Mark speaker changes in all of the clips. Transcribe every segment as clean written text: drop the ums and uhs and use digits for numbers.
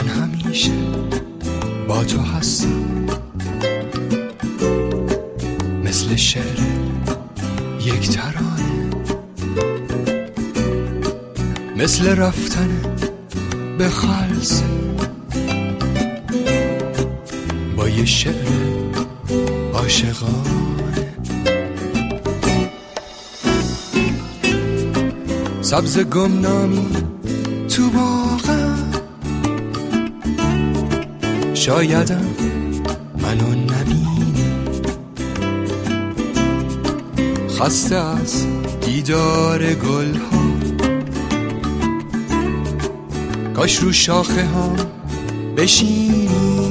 Speaker 1: من همیشه با تو هستم، مثل شعر یک ترانه، مثل رفتن به خلص با یه شعر عاشقانه. سبز گمنامی تو باغم، شایدم منو نبینی، خسته از دیدار گل ها، کاش رو شاخه ها بشینی.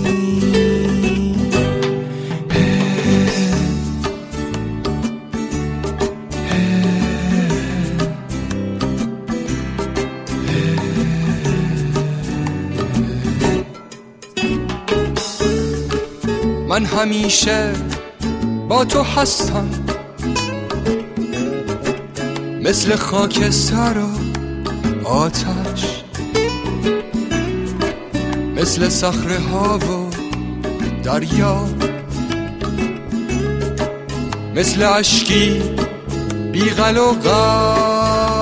Speaker 1: من همیشه با تو هستم، مثل خاکستر و آتش، مثل صخره ها و دریا، مثل اشکی بیغل و غش.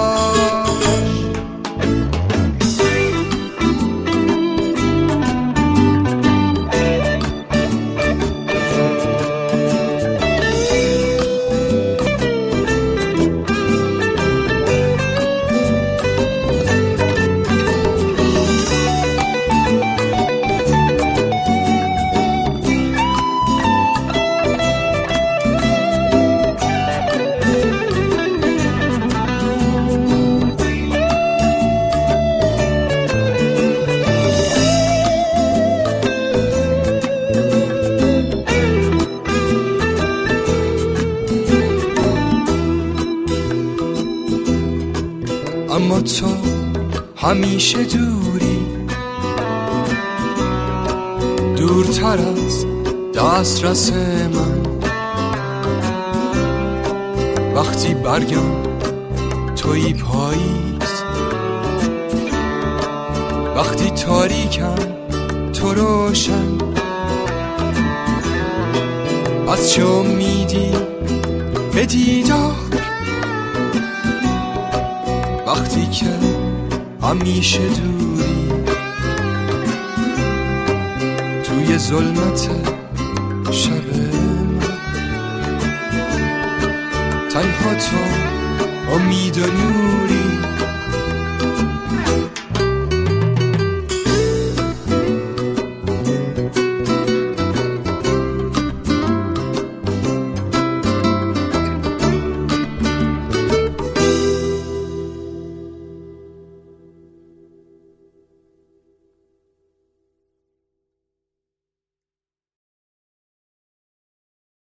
Speaker 1: اما تو همیشه دوری، دورتر از دسترس من. وقتی برگم توی پاییز، وقتی تاریکم تو روشن. از چه امیدی به دیدار، وقتی که همیشه دوری، توی ظلمت شب من. تنها تو امید و نوری.